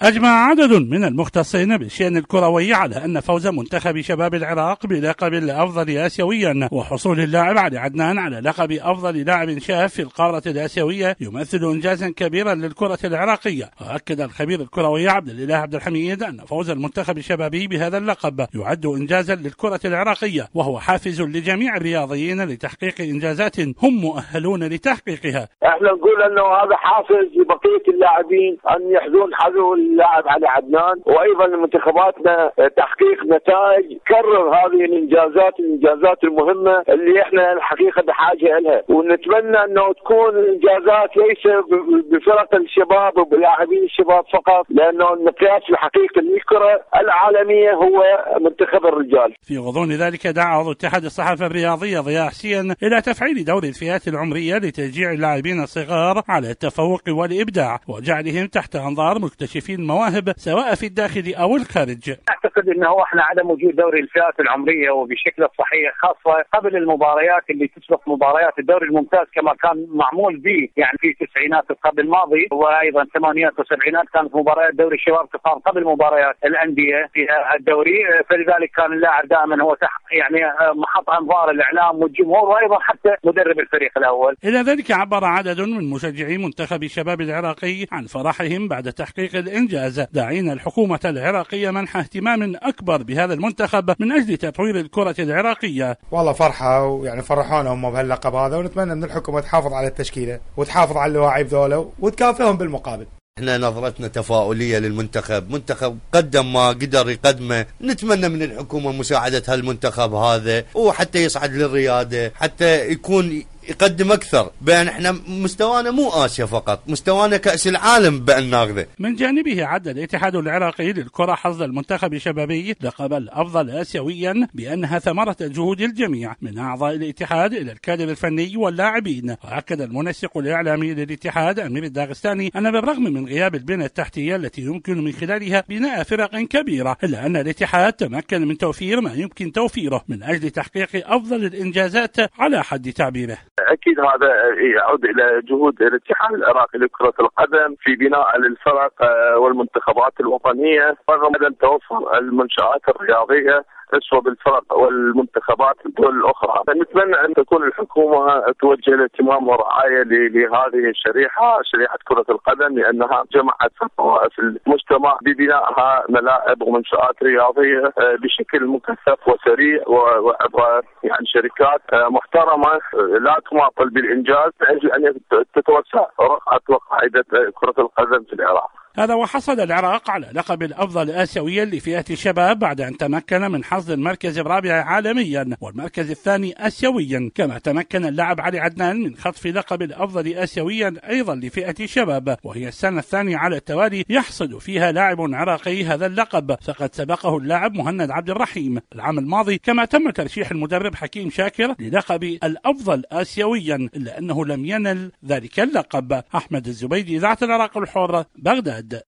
أجمع عدد من المختصين بالشأن الكروي على أن فوز منتخب شباب العراق بلقب الأفضل آسيويا وحصول اللاعب علي عدنان على لقب أفضل لاعب شاب في القارة الآسيوية يمثل إنجازا كبيرا للكرة العراقية. وأكد الخبير الكروي عبد الإله عبد الحميد أن فوز المنتخب الشبابي بهذا اللقب يعد إنجازا للكرة العراقية، وهو حافز لجميع الرياضيين لتحقيق إنجازات هم مؤهلون لتحقيقها. احنا نقول أنه هذا حافز لبقية اللاعبين أن يحذون حذو اللاعب علي عدنان، وايضا لمنتخباتنا تحقيق نتائج كرر هذه الانجازات المهمه اللي احنا الحقيقه بحاجه لها، ونتمنى انه تكون الانجازات ليس بفرق الشباب وبلاعبين الشباب فقط، لانه المقياس الحقيقي للكره العالميه هو منتخب الرجال. في غضون ذلك دعا عضو اتحاد الصحافه الرياضيه ضياء حسين الى تفعيل دور الفئات العمريه لتشجيع اللاعبين الصغار على التفوق والابداع وجعلهم تحت انظار مكتشفين المواهب سواء في الداخل او الخارج. اعتقد انه احنا عدم وجود دوري الفئات العمريه وبشكل صحيح خاصه قبل المباريات اللي تسبق مباريات الدوري الممتاز كما كان معمول به، يعني في التسعينات القرن الماضي وايضا الثمانينات والسبعينات كانت مباريات دوري الشباب تقام قبل مباريات الانديه في الدوري، فلذلك كان اللاعب دائما هو يعني محط انظار الاعلام والجمهور وايضا حتى مدرب الفريق الاول. الى ذلك عبر عدد من مشجعي منتخب الشباب العراقي عن فرحهم بعد تحقيق الانجاز، داعين الحكومة العراقية منح اهتمام أكبر بهذا المنتخب من أجل تطوير الكرة العراقية. والله فرحة، ويعني فرحونا هم بهاللقب هذا، ونتمنى من الحكومة تحافظ على التشكيلة وتحافظ على اللاعبين ذولا وتكافئهم بالمقابل. احنا نظرتنا تفاؤلية للمنتخب، منتخب قدم ما قدر يقدمه، نتمنى من الحكومة مساعدة هالمنتخب هذا وحتى يصعد للريادة، حتى يكون يقدم أكثر، بأن احنا مستوانا مو آسيا فقط، مستوانا كأس العالم بأن ناخذه. من جانبه عد الاتحاد العراقي للكرة حظ المنتخب الشبابي لقب الأفضل آسيويا بأنها ثمرة جهود الجميع من أعضاء الاتحاد إلى الكادر الفني واللاعبين. وأكد المنسق الإعلامي للاتحاد أمير الداغستاني أن بالرغم من غياب البنية التحتية التي يمكن من خلالها بناء فرق كبيرة، إلا أن الاتحاد تمكن من توفير ما يمكن توفيره من أجل تحقيق أفضل الإنجازات على حد تعبيره. اكيد هذا يعود الى جهود الاتحاد العراقي لكرة القدم في بناء للفرق والمنتخبات الوطنية، رغم عدم توفر المنشآت الرياضية أسوأ بالفرق والمنتخبات الدول الأخرى. نتمنى أن تكون الحكومة توجه الاهتمام والرعاية لهذه شريحة كرة القدم، لأنها جمعت طوائف المجتمع ببنائها ملاعب ومنشآت رياضية بشكل مكثف وسريع وعبر يعني شركات محترمة لا تماطل بالإنجاز من أجل أن تتوسع رقعة وقاعدة كرة القدم في العراق. هذا وحصل العراق على لقب الأفضل آسيويا لفئة الشباب بعد أن تمكن من حصد المركز الرابع عالميا والمركز الثاني آسيويا، كما تمكن اللاعب علي عدنان من خطف لقب الأفضل آسيويا أيضا لفئة الشباب، وهي السنة الثانية على التوالي يحصد فيها لاعب عراقي هذا اللقب، فقد سبقه اللاعب مهند عبد الرحيم العام الماضي، كما تم ترشيح المدرب حكيم شاكر للقب الأفضل آسيويا إلا أنه لم ينل ذلك اللقب. أحمد الزبيدي، إذاعة العراق الحر، بغداد.